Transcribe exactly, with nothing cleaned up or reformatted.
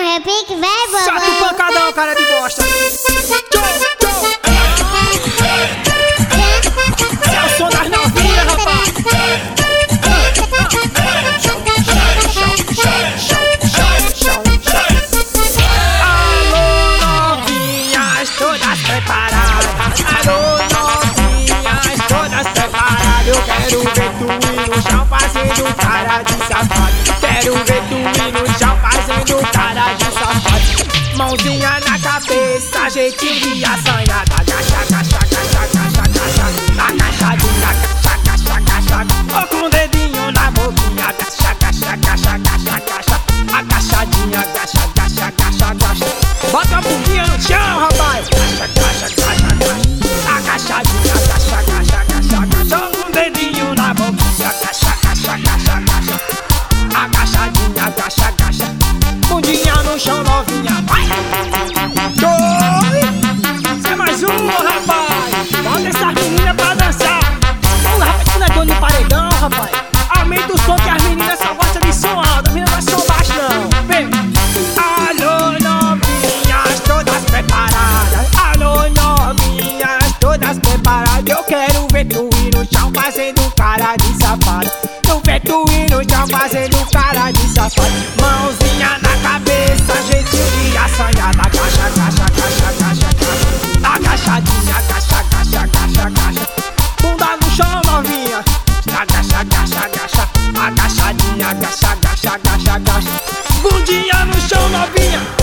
repique, vem, bobo. Chato pancadão, cara de bosta. Tchau, tchau. Esse é o som das novinhas, rapaz. Alô, novinhas, todas preparadas. Alô, novinhas, todas preparadas. Eu quero ver tu ir no chão fazendo cara de safado. Quero ver tu ir no chão fazendo cara de safado. Mãozinha na cabeça, jeitinho de assanhada. Agacha, agacha, agacha, agacha, agacha. Agachadinha, agacha, agacha, agacha. Ó com o dedinho na boquinha. Agacha, agacha, agacha, agacha, agacha. Agachadinha, agacha, agacha, agacha, agacha. Bota a bundinha no chão, rapaz. Agacha, agacha, agacha. Agachadinha, agacha, agacha, agacha, agacha. Ó com o dedinho na boquinha. Agacha, agacha, agacha, agacha. Agachadinha, agacha, agacha. Bundinha no chão, novinha. Vai! Oi! É mais uma, rapaz! Bota essas meninas pra dançar! Vamos lá, rapaz, isso não é dono de paredão, rapaz! Aumenta o som que as meninas só gostam de som alto, as meninas não gostam de som baixo, não! Vem! Alô, novinhas, todas preparadas! Alô, novinhas, todas preparadas! Eu quero ver tu ir no chão fazendo cara de safado! Eu quero tu ir no chão fazendo cara de safado! Mãozinha na cabeça, jeitinho de assanhada. Agacha, agacha, agacha, agacha, agacha. Agachadinha, agacha, agacha, agacha, agacha. Bunda no chão, novinha. Agacha, agacha, agacha. Agachadinha, agacha, agacha, agacha, agacha. Bundinha no chão, novinha.